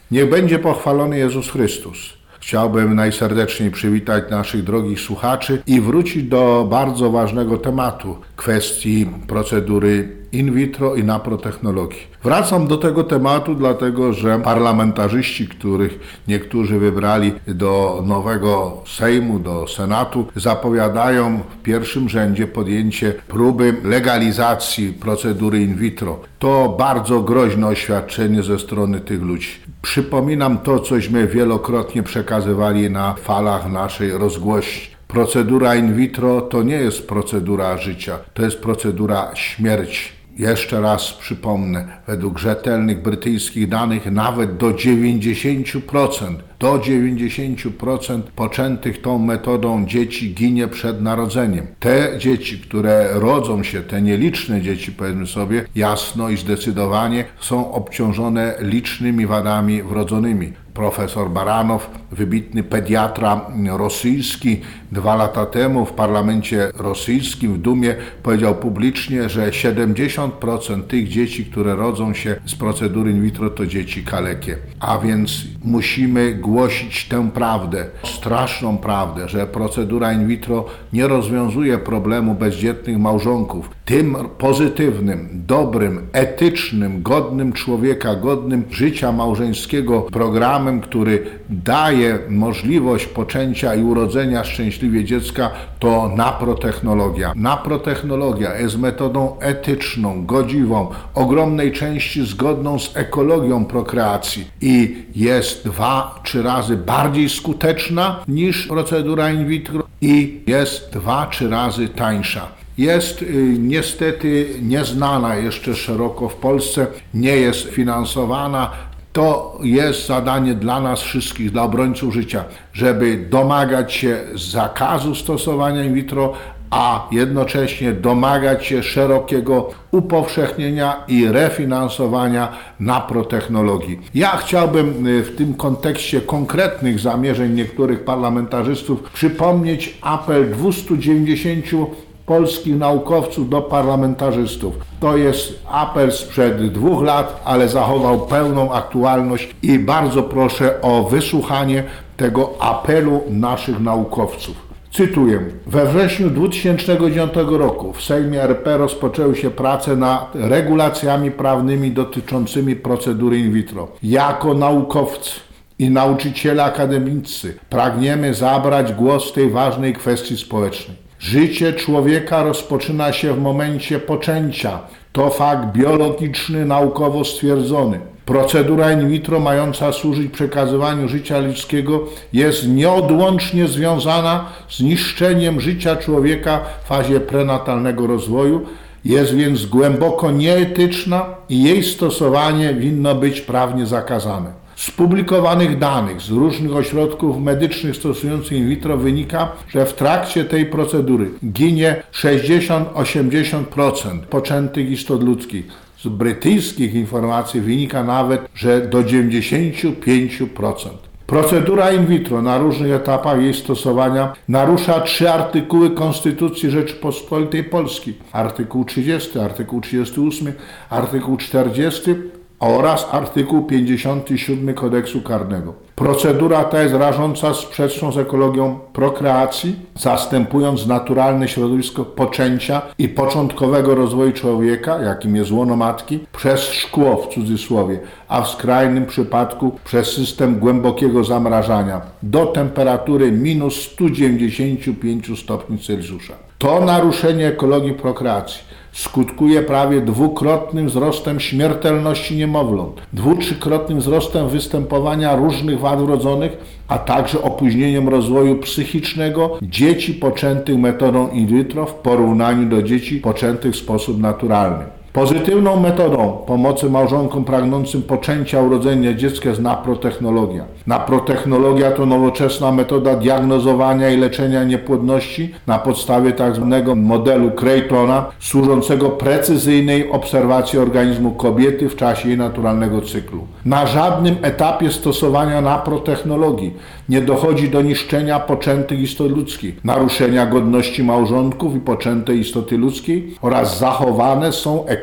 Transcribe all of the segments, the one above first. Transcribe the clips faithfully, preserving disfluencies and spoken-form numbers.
Niech będzie pochwalony Jezus Chrystus. Chciałbym najserdeczniej przywitać naszych drogich słuchaczy i wrócić do bardzo ważnego tematu, kwestii procedury in vitro i naprotechnologii. Wracam do tego tematu, dlatego że parlamentarzyści, których niektórzy wybrali do nowego Sejmu, do Senatu, zapowiadają w pierwszym rzędzie podjęcie próby legalizacji procedury in vitro. To bardzo groźne oświadczenie ze strony tych ludzi. Przypominam to, cośmy wielokrotnie przekazywali na falach naszej rozgłośni. Procedura in vitro to nie jest procedura życia, to jest procedura śmierci. Jeszcze raz przypomnę, według rzetelnych brytyjskich danych nawet do dziewięćdziesiąt procent, do dziewięćdziesiąt procent poczętych tą metodą dzieci ginie przed narodzeniem. Te dzieci, które rodzą się, te nieliczne dzieci, powiedzmy sobie, jasno i zdecydowanie są obciążone licznymi wadami wrodzonymi. Profesor Baranow, wybitny pediatra rosyjski, dwa lata temu w parlamencie rosyjskim w Dumie powiedział publicznie, że siedemdziesiąt procent tych dzieci, które rodzą się z procedury in vitro, to dzieci kalekie. A więc musimy głosić tę prawdę, straszną prawdę, że procedura in vitro nie rozwiązuje problemu bezdzietnych małżonków. Tym pozytywnym, dobrym, etycznym, godnym człowieka, godnym życia małżeńskiego programem, który daje możliwość poczęcia i urodzenia szczęśliwie dziecka, to naprotechnologia. Naprotechnologia jest metodą etyczną, godziwą, ogromnej części zgodną z ekologią prokreacji i jest dwa, trzy razy bardziej skuteczna niż procedura in vitro i jest dwa, trzy razy tańsza. Jest y, niestety nieznana jeszcze szeroko w Polsce, nie jest finansowana. To jest zadanie dla nas wszystkich, dla obrońców życia, żeby domagać się zakazu stosowania in vitro, a jednocześnie domagać się szerokiego upowszechnienia i refinansowania naprotechnologii. Ja chciałbym w tym kontekście konkretnych zamierzeń niektórych parlamentarzystów przypomnieć apel dwieście dziewięćdziesiąt polskich naukowców do parlamentarzystów. To jest apel sprzed dwóch lat, ale zachował pełną aktualność i bardzo proszę o wysłuchanie tego apelu naszych naukowców. Cytuję. We wrześniu dwa tysiące dziewiątego roku w Sejmie R P rozpoczęły się prace nad regulacjami prawnymi dotyczącymi procedury in vitro. Jako naukowcy i nauczyciele akademicy pragniemy zabrać głos w tej ważnej kwestii społecznej. Życie człowieka rozpoczyna się w momencie poczęcia. To fakt biologiczny, naukowo stwierdzony. Procedura in vitro mająca służyć przekazywaniu życia ludzkiego jest nieodłącznie związana z niszczeniem życia człowieka w fazie prenatalnego rozwoju, jest więc głęboko nieetyczna i jej stosowanie winno być prawnie zakazane. Z publikowanych danych z różnych ośrodków medycznych stosujących in vitro wynika, że w trakcie tej procedury ginie sześćdziesiąt do osiemdziesięciu procent poczętych istot ludzkich. Z brytyjskich informacji wynika nawet, że do dziewięćdziesięciu pięciu procent. Procedura in vitro na różnych etapach jej stosowania narusza trzy artykuły Konstytucji Rzeczypospolitej Polskiej. Artykuł trzydziesty, artykuł trzydziesty ósmy, artykuł czterdziesty oraz artykuł pięćdziesiąty siódmy Kodeksu Karnego. Procedura ta jest rażąca sprzeczną z ekologią prokreacji, zastępując naturalne środowisko poczęcia i początkowego rozwoju człowieka, jakim jest łono matki, przez szkło w cudzysłowie, a w skrajnym przypadku przez system głębokiego zamrażania do temperatury minus sto dziewięćdziesiąt pięć stopni Celsjusza. To naruszenie ekologii prokreacji skutkuje prawie dwukrotnym wzrostem śmiertelności niemowląt, dwu-, trzykrotnym wzrostem występowania różnych wad wrodzonych, a także opóźnieniem rozwoju psychicznego dzieci poczętych metodą in vitro w porównaniu do dzieci poczętych w sposób naturalny. Pozytywną metodą pomocy małżonkom pragnącym poczęcia urodzenia dziecka jest naprotechnologia. Naprotechnologia to nowoczesna metoda diagnozowania i leczenia niepłodności na podstawie tzw. modelu Creightona, służącego precyzyjnej obserwacji organizmu kobiety w czasie jej naturalnego cyklu. Na żadnym etapie stosowania naprotechnologii nie dochodzi do niszczenia poczętych istot ludzkich, naruszenia godności małżonków i poczętej istoty ludzkiej oraz zachowane są ekologiczne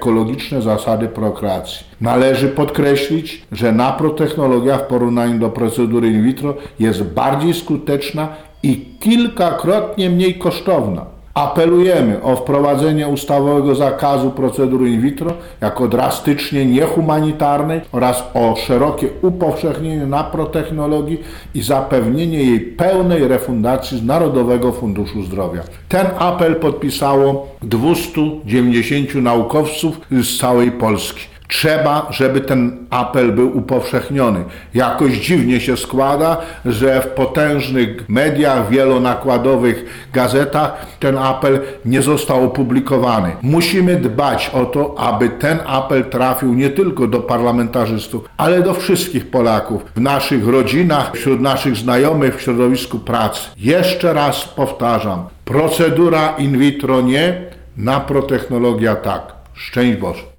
ekologiczne zasady prokreacji. Należy podkreślić, że naprotechnologia w porównaniu do procedury in vitro jest bardziej skuteczna i kilkakrotnie mniej kosztowna. Apelujemy o wprowadzenie ustawowego zakazu procedury in vitro jako drastycznie niehumanitarnej oraz o szerokie upowszechnienie naprotechnologii i zapewnienie jej pełnej refundacji z Narodowego Funduszu Zdrowia. Ten apel podpisało dwieście dziewięćdziesięciu naukowców z całej Polski. Trzeba, żeby ten apel był upowszechniony. Jakoś dziwnie się składa, że w potężnych mediach, wielonakładowych gazetach ten apel nie został opublikowany. Musimy dbać o to, aby ten apel trafił nie tylko do parlamentarzystów, ale do wszystkich Polaków, w naszych rodzinach, wśród naszych znajomych, w środowisku pracy. Jeszcze raz powtarzam, procedura in vitro nie, naprotechnologia tak. Szczęść Boże.